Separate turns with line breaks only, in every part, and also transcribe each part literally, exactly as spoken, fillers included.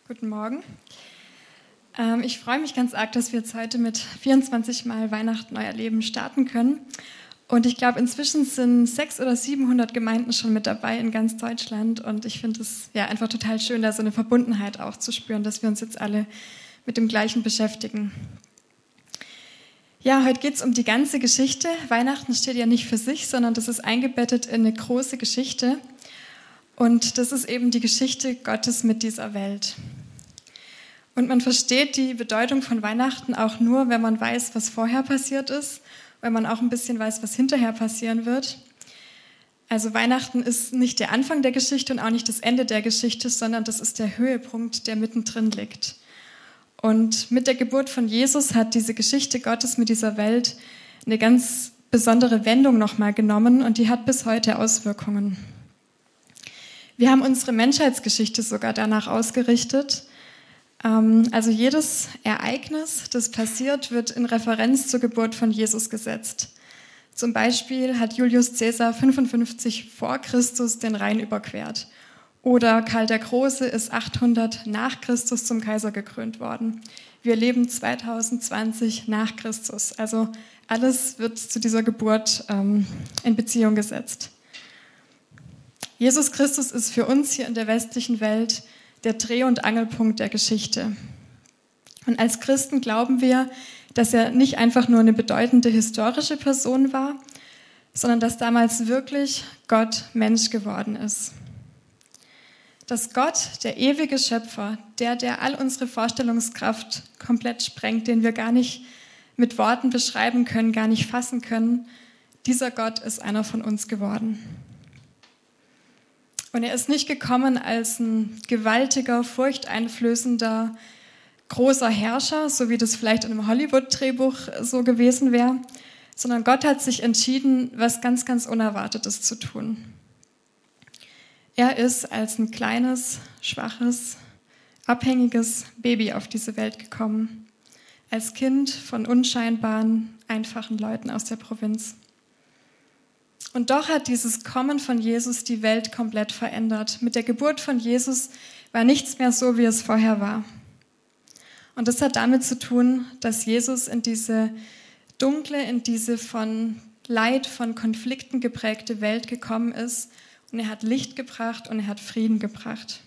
Guten Morgen. Ähm, ich freue mich ganz arg, dass wir jetzt heute mit vierundzwanzig Mal Weihnachten neu erleben starten können. Und ich glaube, inzwischen sind sechshundert oder siebenhundert Gemeinden schon mit dabei in ganz Deutschland. Und ich finde es ja einfach total schön, da so eine Verbundenheit auch zu spüren, dass wir uns jetzt alle mit dem Gleichen beschäftigen. Ja, heute geht es um die ganze Geschichte. Weihnachten steht ja nicht für sich, sondern das ist eingebettet in eine große Geschichte. Und das ist eben die Geschichte Gottes mit dieser Welt. Und man versteht die Bedeutung von Weihnachten auch nur, wenn man weiß, was vorher passiert ist, wenn man auch ein bisschen weiß, was hinterher passieren wird. Also Weihnachten ist nicht der Anfang der Geschichte und auch nicht das Ende der Geschichte, sondern das ist der Höhepunkt, der mittendrin liegt. Und mit der Geburt von Jesus hat diese Geschichte Gottes mit dieser Welt eine ganz besondere Wendung nochmal genommen und die hat bis heute Auswirkungen. Wir haben unsere Menschheitsgeschichte sogar danach ausgerichtet. Also jedes Ereignis, das passiert, wird in Referenz zur Geburt von Jesus gesetzt. Zum Beispiel hat Julius Caesar fünfundfünfzig vor Christus den Rhein überquert. Oder Karl der Große ist achthundert nach Christus zum Kaiser gekrönt worden. Wir leben zweitausendzwanzig nach Christus. Also alles wird zu dieser Geburt ähm, in Beziehung gesetzt. Jesus Christus ist für uns hier in der westlichen Welt der Dreh- und Angelpunkt der Geschichte. Und als Christen glauben wir, dass er nicht einfach nur eine bedeutende historische Person war, sondern dass damals wirklich Gott Mensch geworden ist. Dass Gott, der ewige Schöpfer, der, der all unsere Vorstellungskraft komplett sprengt, den wir gar nicht mit Worten beschreiben können, gar nicht fassen können, dieser Gott ist einer von uns geworden. Und er ist nicht gekommen als ein gewaltiger, furchteinflößender, großer Herrscher, so wie das vielleicht in einem Hollywood-Drehbuch so gewesen wäre, sondern Gott hat sich entschieden, was ganz, ganz Unerwartetes zu tun. Er ist als ein kleines, schwaches, abhängiges Baby auf diese Welt gekommen, als Kind von unscheinbaren, einfachen Leuten aus der Provinz. Und doch hat dieses Kommen von Jesus die Welt komplett verändert. Mit der Geburt von Jesus war nichts mehr so, wie es vorher war. Und das hat damit zu tun, dass Jesus in diese dunkle, in diese von Leid, von Konflikten geprägte Welt gekommen ist. Und er hat Licht gebracht und er hat Frieden gebracht.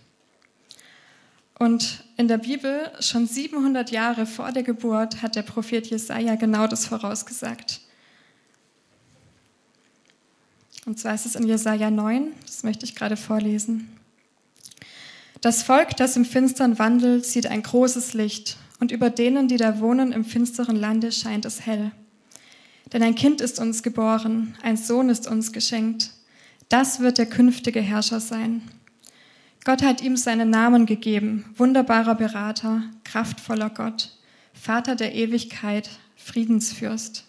Und in der Bibel, schon siebenhundert Jahre vor der Geburt, hat der Prophet Jesaja genau das vorausgesagt. Und zwar ist es in Jesaja neun, das möchte ich gerade vorlesen. Das Volk, das im Finstern wandelt, sieht ein großes Licht, und über denen, die da wohnen im finsteren Lande, scheint es hell. Denn ein Kind ist uns geboren, ein Sohn ist uns geschenkt. Das wird der künftige Herrscher sein. Gott hat ihm seinen Namen gegeben, wunderbarer Berater, kraftvoller Gott, Vater der Ewigkeit, Friedensfürst.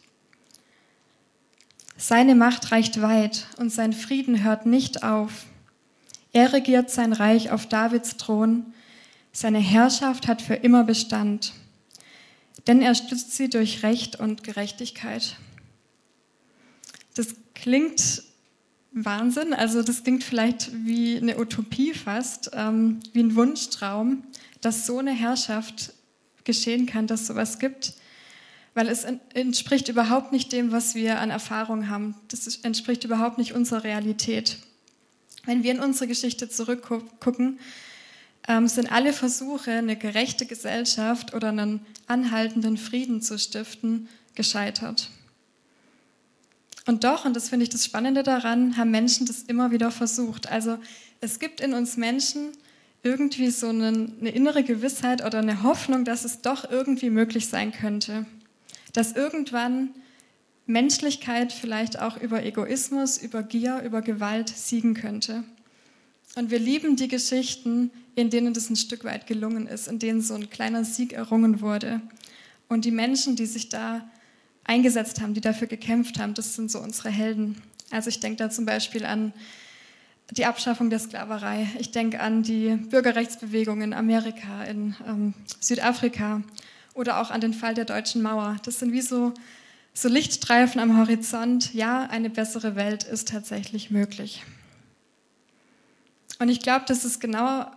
Seine Macht reicht weit und sein Frieden hört nicht auf. Er regiert sein Reich auf Davids Thron. Seine Herrschaft hat für immer Bestand. Denn er stützt sie durch Recht und Gerechtigkeit. Das klingt Wahnsinn, also das klingt vielleicht wie eine Utopie fast, ähm, wie ein Wunschtraum, dass so eine Herrschaft geschehen kann, dass es sowas gibt. Weil es entspricht überhaupt nicht dem, was wir an Erfahrung haben. Das entspricht überhaupt nicht unserer Realität. Wenn wir in unsere Geschichte zurückgucken, ähm, sind alle Versuche, eine gerechte Gesellschaft oder einen anhaltenden Frieden zu stiften, gescheitert. Und doch, und das finde ich das Spannende daran, haben Menschen das immer wieder versucht. Also es gibt in uns Menschen irgendwie so eine, eine innere Gewissheit oder eine Hoffnung, dass es doch irgendwie möglich sein könnte. Dass irgendwann Menschlichkeit vielleicht auch über Egoismus, über Gier, über Gewalt siegen könnte. Und wir lieben die Geschichten, in denen das ein Stück weit gelungen ist, in denen so ein kleiner Sieg errungen wurde. Und die Menschen, die sich da eingesetzt haben, die dafür gekämpft haben, das sind so unsere Helden. Also ich denke da zum Beispiel an die Abschaffung der Sklaverei. Ich denke an die Bürgerrechtsbewegung in Amerika, in ähm, Südafrika. Oder auch an den Fall der Deutschen Mauer. Das sind wie so, so Lichtstreifen am Horizont. Ja, eine bessere Welt ist tatsächlich möglich. Und ich glaube, das ist genau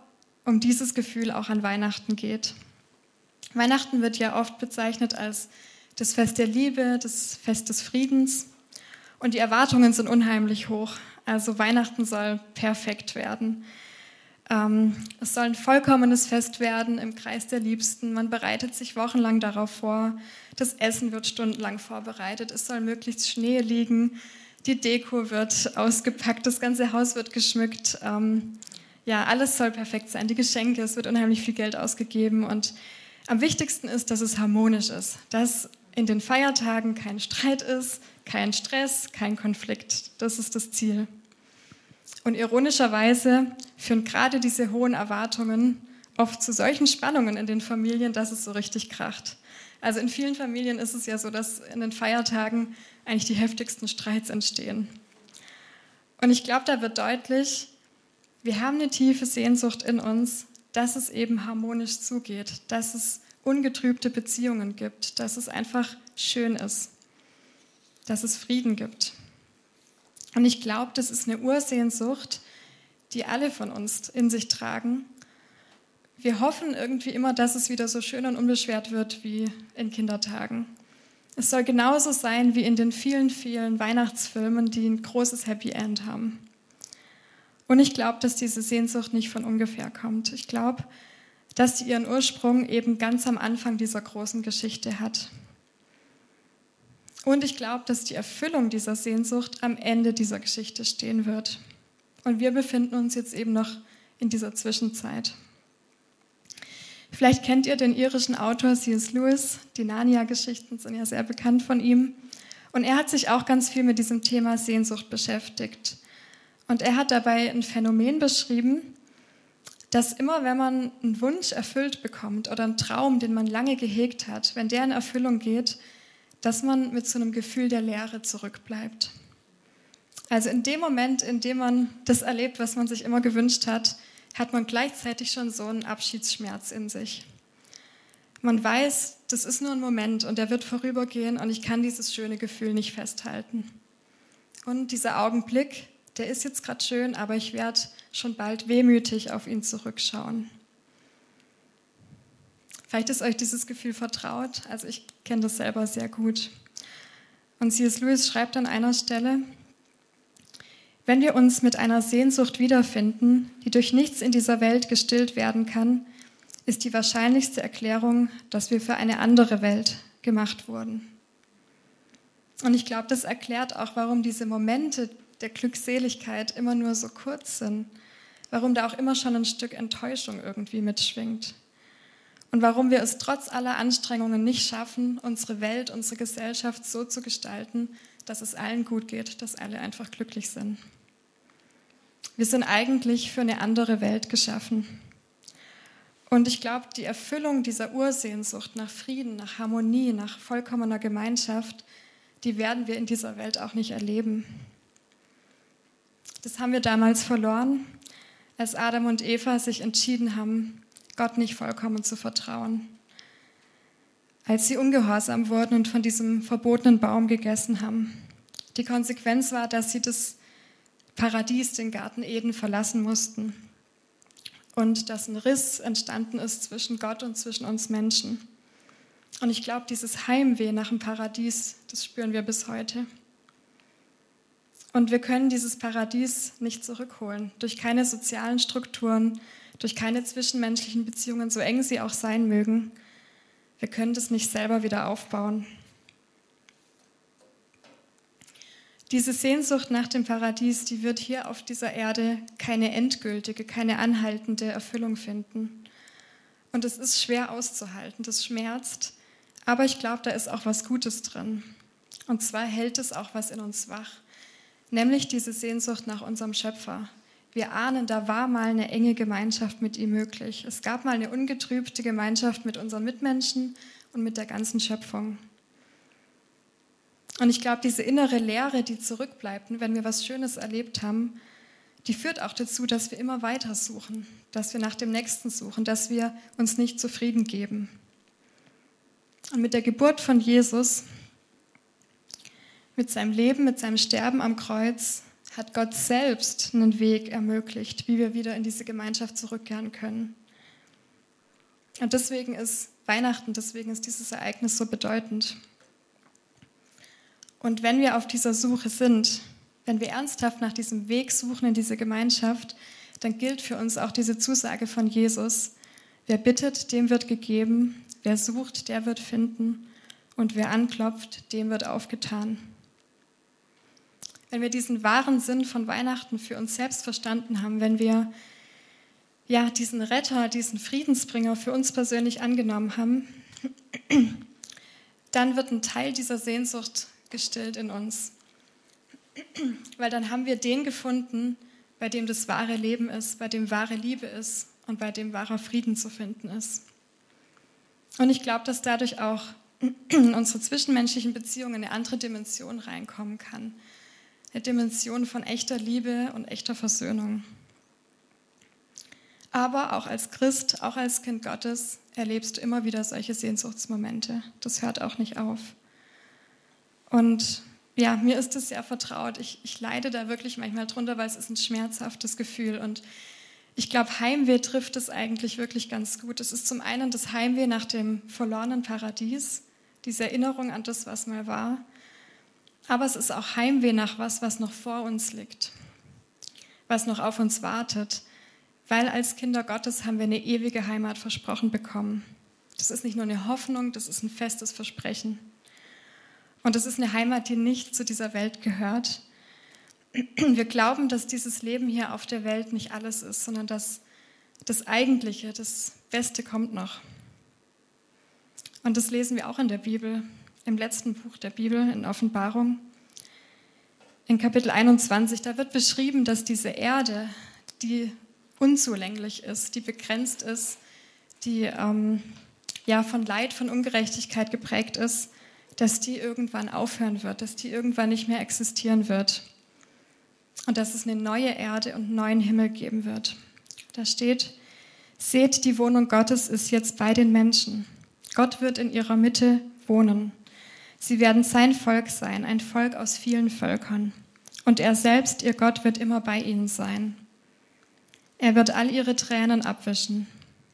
um dieses Gefühl auch an Weihnachten geht. Weihnachten wird ja oft bezeichnet als das Fest der Liebe, das Fest des Friedens. Und die Erwartungen sind unheimlich hoch. Also Weihnachten soll perfekt werden. Ähm, es soll ein vollkommenes Fest werden im Kreis der Liebsten. Man bereitet sich wochenlang darauf vor. Das Essen wird stundenlang vorbereitet. Es soll möglichst Schnee liegen. Die Deko wird ausgepackt. Das ganze Haus wird geschmückt. Ähm, ja, alles soll perfekt sein. Die Geschenke, es wird unheimlich viel Geld ausgegeben. Und am wichtigsten ist, dass es harmonisch ist. Dass in den Feiertagen kein Streit ist, kein Stress, kein Konflikt. Das ist das Ziel. Und ironischerweise führen gerade diese hohen Erwartungen oft zu solchen Spannungen in den Familien, dass es so richtig kracht. Also in vielen Familien ist es ja so, dass in den Feiertagen eigentlich die heftigsten Streits entstehen. Und ich glaube, da wird deutlich, wir haben eine tiefe Sehnsucht in uns, dass es eben harmonisch zugeht, dass es ungetrübte Beziehungen gibt, dass es einfach schön ist, dass es Frieden gibt. Und ich glaube, das ist eine Ursehnsucht, die alle von uns in sich tragen. Wir hoffen irgendwie immer, dass es wieder so schön und unbeschwert wird wie in Kindertagen. Es soll genauso sein wie in den vielen, vielen Weihnachtsfilmen, die ein großes Happy End haben. Und ich glaube, dass diese Sehnsucht nicht von ungefähr kommt. Ich glaube, dass sie ihren Ursprung eben ganz am Anfang dieser großen Geschichte hat. Und ich glaube, dass die Erfüllung dieser Sehnsucht am Ende dieser Geschichte stehen wird. Und wir befinden uns jetzt eben noch in dieser Zwischenzeit. Vielleicht kennt ihr den irischen Autor C S Lewis. Die Narnia-Geschichten sind ja sehr bekannt von ihm. Und er hat sich auch ganz viel mit diesem Thema Sehnsucht beschäftigt. Und er hat dabei ein Phänomen beschrieben, dass immer, wenn man einen Wunsch erfüllt bekommt oder einen Traum, den man lange gehegt hat, wenn der in Erfüllung geht, dass man mit so einem Gefühl der Leere zurückbleibt. Also in dem Moment, in dem man das erlebt, was man sich immer gewünscht hat, hat man gleichzeitig schon so einen Abschiedsschmerz in sich. Man weiß, das ist nur ein Moment und der wird vorübergehen und ich kann dieses schöne Gefühl nicht festhalten. Und dieser Augenblick, der ist jetzt gerade schön, aber ich werde schon bald wehmütig auf ihn zurückschauen. Vielleicht ist euch dieses Gefühl vertraut, also ich kenne das selber sehr gut. Und C S Lewis schreibt an einer Stelle: Wenn wir uns mit einer Sehnsucht wiederfinden, die durch nichts in dieser Welt gestillt werden kann, ist die wahrscheinlichste Erklärung, dass wir für eine andere Welt gemacht wurden. Und ich glaube, das erklärt auch, warum diese Momente der Glückseligkeit immer nur so kurz sind, warum da auch immer schon ein Stück Enttäuschung irgendwie mitschwingt. Und warum wir es trotz aller Anstrengungen nicht schaffen, unsere Welt, unsere Gesellschaft so zu gestalten, dass es allen gut geht, dass alle einfach glücklich sind. Wir sind eigentlich für eine andere Welt geschaffen. Und ich glaube, die Erfüllung dieser Ursehnsucht nach Frieden, nach Harmonie, nach vollkommener Gemeinschaft, die werden wir in dieser Welt auch nicht erleben. Das haben wir damals verloren, als Adam und Eva sich entschieden haben, Gott nicht vollkommen zu vertrauen. Als sie ungehorsam wurden und von diesem verbotenen Baum gegessen haben. Die Konsequenz war, dass sie das Paradies, den Garten Eden, verlassen mussten. Und dass ein Riss entstanden ist zwischen Gott und zwischen uns Menschen. Und ich glaube, dieses Heimweh nach dem Paradies, das spüren wir bis heute. Und wir können dieses Paradies nicht zurückholen, durch keine sozialen Strukturen, durch keine zwischenmenschlichen Beziehungen, so eng sie auch sein mögen. Wir können das nicht selber wieder aufbauen. Diese Sehnsucht nach dem Paradies, die wird hier auf dieser Erde keine endgültige, keine anhaltende Erfüllung finden. Und es ist schwer auszuhalten, das schmerzt, aber ich glaube, da ist auch was Gutes drin. Und zwar hält es auch was in uns wach, nämlich diese Sehnsucht nach unserem Schöpfer. Wir ahnen, da war mal eine enge Gemeinschaft mit ihm möglich. Es gab mal eine ungetrübte Gemeinschaft mit unseren Mitmenschen und mit der ganzen Schöpfung. Und ich glaube, diese innere Leere, die zurückbleibt, wenn wir was Schönes erlebt haben, die führt auch dazu, dass wir immer weiter suchen, dass wir nach dem Nächsten suchen, dass wir uns nicht zufrieden geben. Und mit der Geburt von Jesus, mit seinem Leben, mit seinem Sterben am Kreuz, hat Gott selbst einen Weg ermöglicht, wie wir wieder in diese Gemeinschaft zurückkehren können. Und deswegen ist Weihnachten, deswegen ist dieses Ereignis so bedeutend. Und wenn wir auf dieser Suche sind, wenn wir ernsthaft nach diesem Weg suchen in diese Gemeinschaft, dann gilt für uns auch diese Zusage von Jesus: Wer bittet, dem wird gegeben, wer sucht, der wird finden und wer anklopft, dem wird aufgetan. Wenn wir diesen wahren Sinn von Weihnachten für uns selbst verstanden haben, wenn wir ja, diesen Retter, diesen Friedensbringer für uns persönlich angenommen haben, dann wird ein Teil dieser Sehnsucht gestillt in uns. Weil dann haben wir den gefunden, bei dem das wahre Leben ist, bei dem wahre Liebe ist und bei dem wahrer Frieden zu finden ist. Und ich glaube, dass dadurch auch in unsere zwischenmenschlichen Beziehungen eine andere Dimension reinkommen kann. Eine Dimension von echter Liebe und echter Versöhnung. Aber auch als Christ, auch als Kind Gottes, erlebst du immer wieder solche Sehnsuchtsmomente. Das hört auch nicht auf. Und ja, mir ist das sehr vertraut. Ich, ich leide da wirklich manchmal drunter, weil es ist ein schmerzhaftes Gefühl. Und ich glaube, Heimweh trifft es eigentlich wirklich ganz gut. Es ist zum einen das Heimweh nach dem verlorenen Paradies, diese Erinnerung an das, was mal war. Aber es ist auch Heimweh nach was, was noch vor uns liegt, was noch auf uns wartet. Weil als Kinder Gottes haben wir eine ewige Heimat versprochen bekommen. Das ist nicht nur eine Hoffnung, das ist ein festes Versprechen. Und das ist eine Heimat, die nicht zu dieser Welt gehört. Wir glauben, dass dieses Leben hier auf der Welt nicht alles ist, sondern dass das Eigentliche, das Beste kommt noch. Und das lesen wir auch in der Bibel, im letzten Buch der Bibel, in Offenbarung. In Kapitel einundzwanzig, da wird beschrieben, dass diese Erde, die unzulänglich ist, die begrenzt ist, die ähm, ja, von Leid, von Ungerechtigkeit geprägt ist, dass die irgendwann aufhören wird, dass die irgendwann nicht mehr existieren wird. Und dass es eine neue Erde und einen neuen Himmel geben wird. Da steht: Seht, die Wohnung Gottes ist jetzt bei den Menschen. Gott wird in ihrer Mitte wohnen. Sie werden sein Volk sein, ein Volk aus vielen Völkern. Und er selbst, ihr Gott, wird immer bei ihnen sein. Er wird all ihre Tränen abwischen.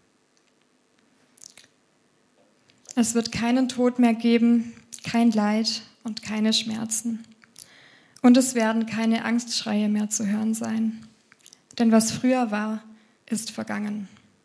Es wird keinen Tod mehr geben, kein Leid und keine Schmerzen. Und es werden keine Angstschreie mehr zu hören sein. Denn was früher war, ist vergangen.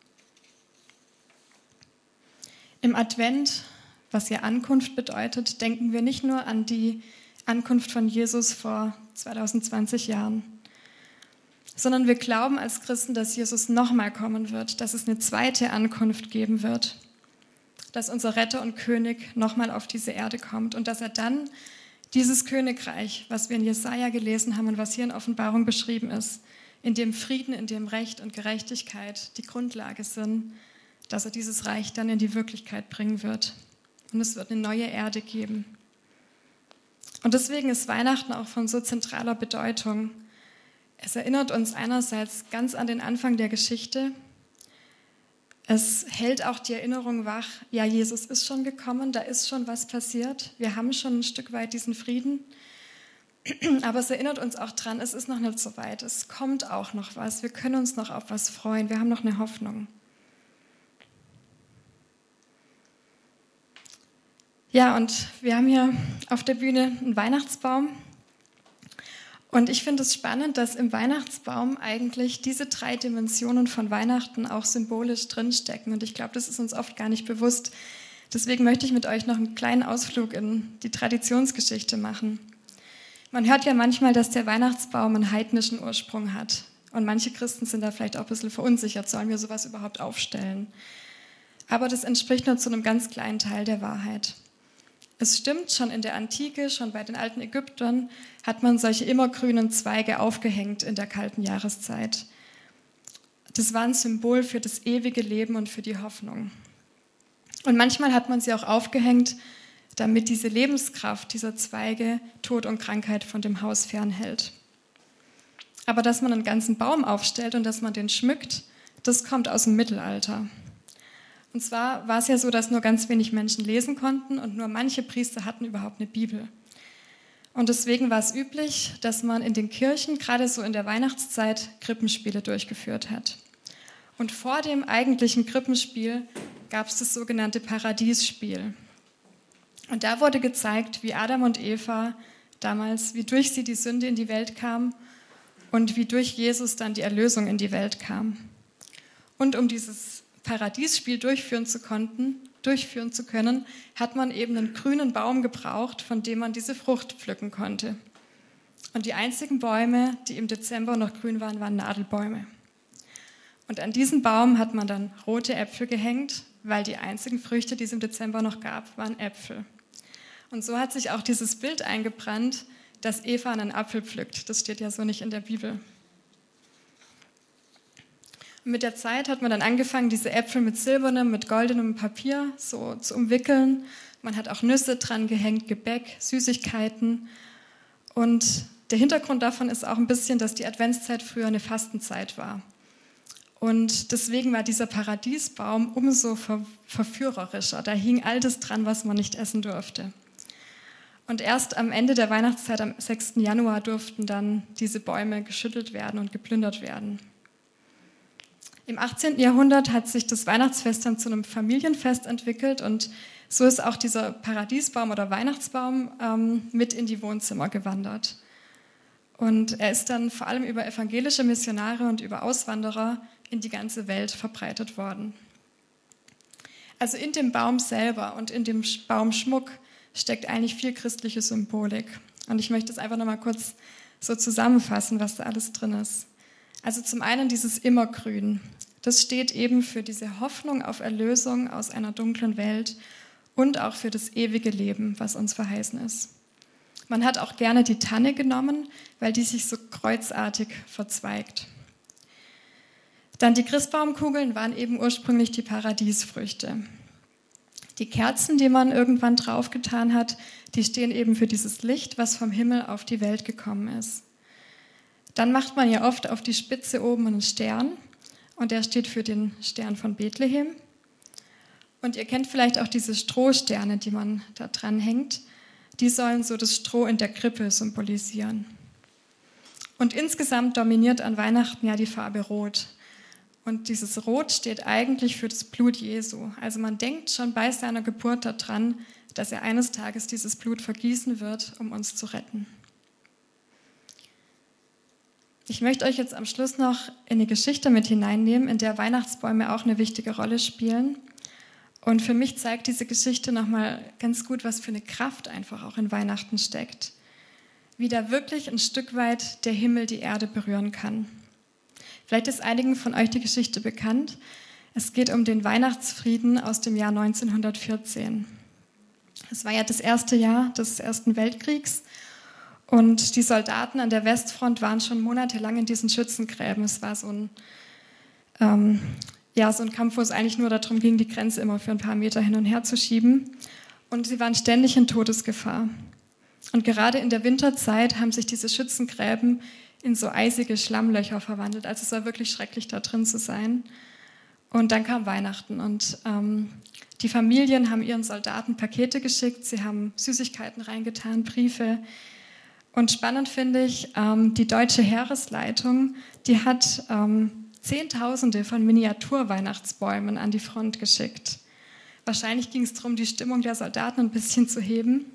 Im Advent, was ja Ankunft bedeutet, denken wir nicht nur an die Ankunft von Jesus vor zweitausendzwanzig Jahren, sondern wir glauben als Christen, dass Jesus nochmal kommen wird, dass es eine zweite Ankunft geben wird, dass unser Retter und König nochmal auf diese Erde kommt und dass er dann dieses Königreich, was wir in Jesaja gelesen haben und was hier in Offenbarung beschrieben ist, in dem Frieden, in dem Recht und Gerechtigkeit die Grundlage sind, dass er dieses Reich dann in die Wirklichkeit bringen wird. Und es wird eine neue Erde geben. Und deswegen ist Weihnachten auch von so zentraler Bedeutung. Es erinnert uns einerseits ganz an den Anfang der Geschichte. Es hält auch die Erinnerung wach, ja, Jesus ist schon gekommen, da ist schon was passiert. Wir haben schon ein Stück weit diesen Frieden. Aber es erinnert uns auch dran, es ist noch nicht so weit. Es kommt auch noch was. Wir können uns noch auf was freuen. Wir haben noch eine Hoffnung. Ja, und wir haben hier auf der Bühne einen Weihnachtsbaum. Und ich finde es spannend, dass im Weihnachtsbaum eigentlich diese drei Dimensionen von Weihnachten auch symbolisch drinstecken. Und ich glaube, das ist uns oft gar nicht bewusst. Deswegen möchte ich mit euch noch einen kleinen Ausflug in die Traditionsgeschichte machen. Man hört ja manchmal, dass der Weihnachtsbaum einen heidnischen Ursprung hat. Und manche Christen sind da vielleicht auch ein bisschen verunsichert, sollen wir sowas überhaupt aufstellen? Aber das entspricht nur zu einem ganz kleinen Teil der Wahrheit. Es stimmt, schon in der Antike, schon bei den alten Ägyptern, hat man solche immergrünen Zweige aufgehängt in der kalten Jahreszeit. Das war ein Symbol für das ewige Leben und für die Hoffnung. Und manchmal hat man sie auch aufgehängt, damit diese Lebenskraft dieser Zweige Tod und Krankheit von dem Haus fernhält. Aber dass man einen ganzen Baum aufstellt und dass man den schmückt, das kommt aus dem Mittelalter. Und zwar war es ja so, dass nur ganz wenig Menschen lesen konnten und nur manche Priester hatten überhaupt eine Bibel. Und deswegen war es üblich, dass man in den Kirchen, gerade so in der Weihnachtszeit, Krippenspiele durchgeführt hat. Und vor dem eigentlichen Krippenspiel gab es das sogenannte Paradiesspiel. Und da wurde gezeigt, wie Adam und Eva damals, wie durch sie die Sünde in die Welt kam und wie durch Jesus dann die Erlösung in die Welt kam. Und um dieses Paradiesspiel durchführen zu konnten, durchführen zu können, hat man eben einen grünen Baum gebraucht, von dem man diese Frucht pflücken konnte. Und die einzigen Bäume, die im Dezember noch grün waren, waren Nadelbäume. Und an diesen Baum hat man dann rote Äpfel gehängt, weil die einzigen Früchte, die es im Dezember noch gab, waren Äpfel. Und so hat sich auch dieses Bild eingebrannt, dass Eva einen Apfel pflückt. Das steht ja so nicht in der Bibel. Und mit der Zeit hat man dann angefangen, diese Äpfel mit silbernem, mit goldenem Papier so zu umwickeln. Man hat auch Nüsse dran gehängt, Gebäck, Süßigkeiten. Und der Hintergrund davon ist auch ein bisschen, dass die Adventszeit früher eine Fastenzeit war. Und deswegen war dieser Paradiesbaum umso ver- verführerischer. Da hing all das dran, was man nicht essen durfte. Und erst am Ende der Weihnachtszeit, am sechsten Januar, durften dann diese Bäume geschüttelt werden und geplündert werden. Im achtzehnten Jahrhundert hat sich das Weihnachtsfest dann zu einem Familienfest entwickelt und so ist auch dieser Paradiesbaum oder Weihnachtsbaum ähm, mit in die Wohnzimmer gewandert. Und er ist dann vor allem über evangelische Missionare und über Auswanderer in die ganze Welt verbreitet worden. Also in dem Baum selber und in dem Baumschmuck steckt eigentlich viel christliche Symbolik. Und ich möchte es einfach nochmal kurz so zusammenfassen, was da alles drin ist. Also zum einen dieses Immergrün. Das steht eben für diese Hoffnung auf Erlösung aus einer dunklen Welt und auch für das ewige Leben, was uns verheißen ist. Man hat auch gerne die Tanne genommen, weil die sich so kreuzartig verzweigt. Dann die Christbaumkugeln waren eben ursprünglich die Paradiesfrüchte. Die Kerzen, die man irgendwann draufgetan hat, die stehen eben für dieses Licht, was vom Himmel auf die Welt gekommen ist. Dann macht man ja oft auf die Spitze oben einen Stern und der steht für den Stern von Bethlehem. Und ihr kennt vielleicht auch diese Strohsterne, die man da dran hängt. Die sollen so das Stroh in der Krippe symbolisieren. Und insgesamt dominiert an Weihnachten ja die Farbe Rot. Und dieses Rot steht eigentlich für das Blut Jesu. Also man denkt schon bei seiner Geburt daran, dass er eines Tages dieses Blut vergießen wird, um uns zu retten. Ich möchte euch jetzt am Schluss noch in eine Geschichte mit hineinnehmen, in der Weihnachtsbäume auch eine wichtige Rolle spielen. Und für mich zeigt diese Geschichte nochmal ganz gut, was für eine Kraft einfach auch in Weihnachten steckt. Wie da wirklich ein Stück weit der Himmel die Erde berühren kann. Vielleicht ist einigen von euch die Geschichte bekannt. Es geht um den Weihnachtsfrieden aus dem Jahr neunzehnhundertvierzehn. Es war ja das erste Jahr des Ersten Weltkriegs und die Soldaten an der Westfront waren schon monatelang in diesen Schützengräben. Es war so ein, ähm, ja, so ein Kampf, wo es eigentlich nur darum ging, die Grenze immer für ein paar Meter hin und her zu schieben. Und sie waren ständig in Todesgefahr. Und gerade in der Winterzeit haben sich diese Schützengräben in so eisige Schlammlöcher verwandelt. Also es war wirklich schrecklich, da drin zu sein. Und dann kam Weihnachten und ähm, die Familien haben ihren Soldaten Pakete geschickt, sie haben Süßigkeiten reingetan, Briefe. Und spannend finde ich, ähm, die deutsche Heeresleitung, die hat ähm, Zehntausende von Miniatur-Weihnachtsbäumen an die Front geschickt. Wahrscheinlich ging es darum, die Stimmung der Soldaten ein bisschen zu heben.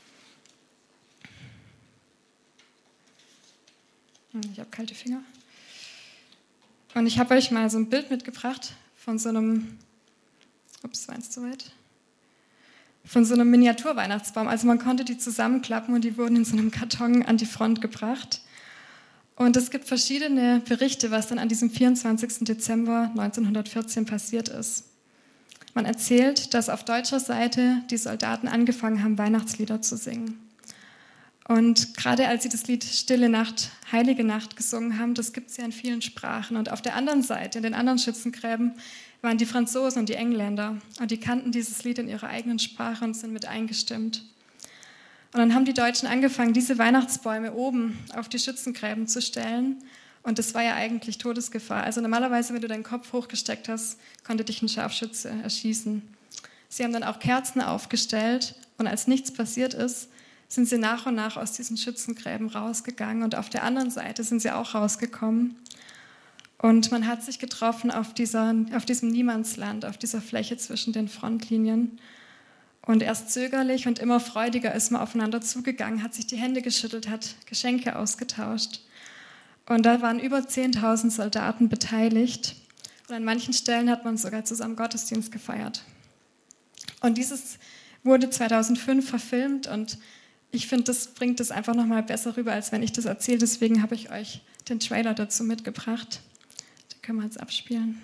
Ich habe kalte Finger. Und ich habe euch mal so ein Bild mitgebracht von so einem, ups, war es zu weit, von so einem Miniatur-Weihnachtsbaum. Also man konnte die zusammenklappen und die wurden in so einem Karton an die Front gebracht. Und es gibt verschiedene Berichte, was dann an diesem vierundzwanzigsten Dezember neunzehnhundertvierzehn passiert ist. Man erzählt, dass auf deutscher Seite die Soldaten angefangen haben, Weihnachtslieder zu singen. Und gerade als sie das Lied Stille Nacht, Heilige Nacht gesungen haben, das gibt es ja in vielen Sprachen. Und auf der anderen Seite, in den anderen Schützengräben, waren die Franzosen und die Engländer. Und die kannten dieses Lied in ihrer eigenen Sprache und sind mit eingestimmt. Und dann haben die Deutschen angefangen, diese Weihnachtsbäume oben auf die Schützengräben zu stellen. Und das war ja eigentlich Todesgefahr. Also normalerweise, wenn du deinen Kopf hochgesteckt hast, konnte dich ein Scharfschütze erschießen. Sie haben dann auch Kerzen aufgestellt und als nichts passiert ist, sind sie nach und nach aus diesen Schützengräben rausgegangen und auf der anderen Seite sind sie auch rausgekommen. Und man hat sich getroffen auf, dieser, auf diesem Niemandsland, auf dieser Fläche zwischen den Frontlinien. Und erst zögerlich und immer freudiger ist man aufeinander zugegangen, hat sich die Hände geschüttelt, hat Geschenke ausgetauscht. Und da waren über zehntausend Soldaten beteiligt. Und an manchen Stellen hat man sogar zusammen Gottesdienst gefeiert. Und dieses wurde zweitausendfünf verfilmt und ich finde, das bringt es einfach nochmal besser rüber, als wenn ich das erzähle. Deswegen habe ich euch den Trailer dazu mitgebracht. Den können wir jetzt abspielen.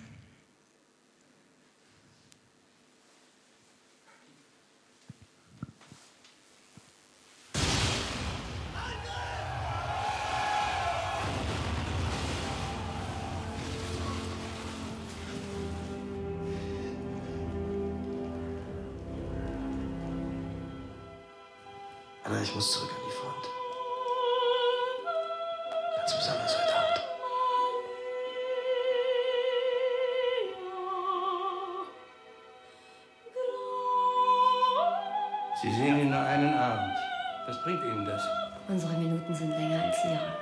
Anna, ich muss zurück an die Front. Ganz besonders heute Abend.
Sie sehen ihn nur einen Abend. Was bringt Ihnen das?
Unsere Minuten sind länger als Ihre.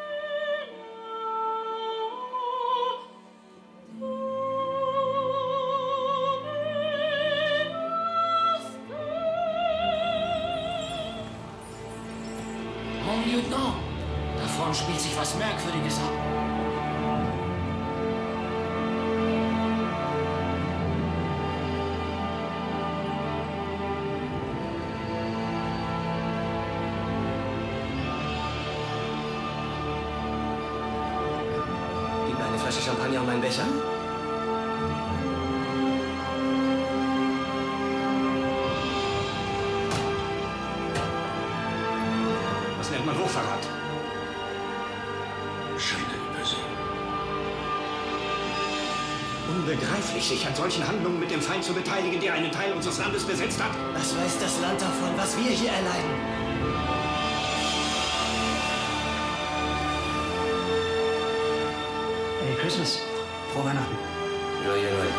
Mon Lieutenant, da vorne spielt sich was Merkwürdiges ab.
Gib mir eine Flasche Champagner und meinen Becher.
Das nennt man Hochverrat.
Schande über Sie.
Unbegreiflich, sich an solchen Handlungen mit dem Feind zu beteiligen, der einen Teil unseres Landes besetzt hat.
Was weiß das Land davon, was wir hier erleiden?
Merry Christmas. Frohe Weihnachten.
Joyeux Noël.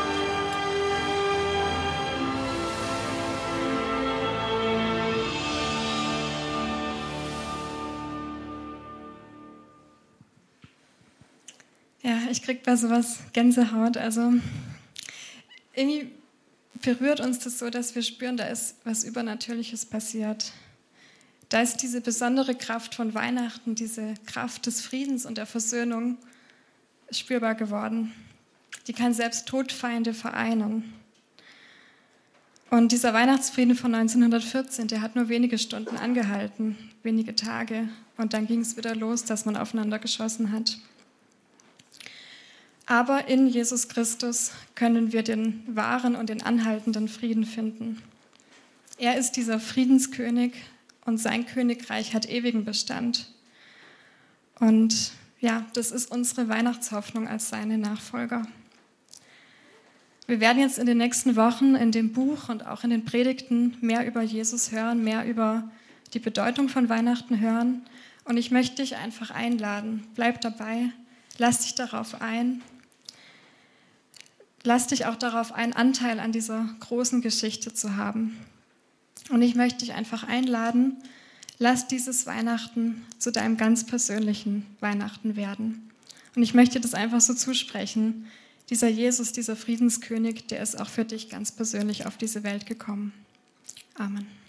Ja, ich kriege bei sowas Gänsehaut. Also irgendwie berührt uns das so, dass wir spüren, da ist was Übernatürliches passiert. Da ist diese besondere Kraft von Weihnachten, diese Kraft des Friedens und der Versöhnung spürbar geworden. Die kann selbst Todfeinde vereinen. Und dieser Weihnachtsfrieden von neunzehnhundertvierzehn, der hat nur wenige Stunden angehalten, wenige Tage. Und dann ging es wieder los, dass man aufeinander geschossen hat. Aber in Jesus Christus können wir den wahren und den anhaltenden Frieden finden. Er ist dieser Friedenskönig und sein Königreich hat ewigen Bestand. Und ja, das ist unsere Weihnachtshoffnung als seine Nachfolger. Wir werden jetzt in den nächsten Wochen in dem Buch und auch in den Predigten mehr über Jesus hören, mehr über die Bedeutung von Weihnachten hören. Und ich möchte dich einfach einladen. Bleib dabei, lass dich darauf ein. Lass dich auch darauf ein, Anteil an dieser großen Geschichte zu haben. Und ich möchte dich einfach einladen, lass dieses Weihnachten zu deinem ganz persönlichen Weihnachten werden. Und ich möchte das einfach so zusprechen. Dieser Jesus, dieser Friedenskönig, der ist auch für dich ganz persönlich auf diese Welt gekommen. Amen.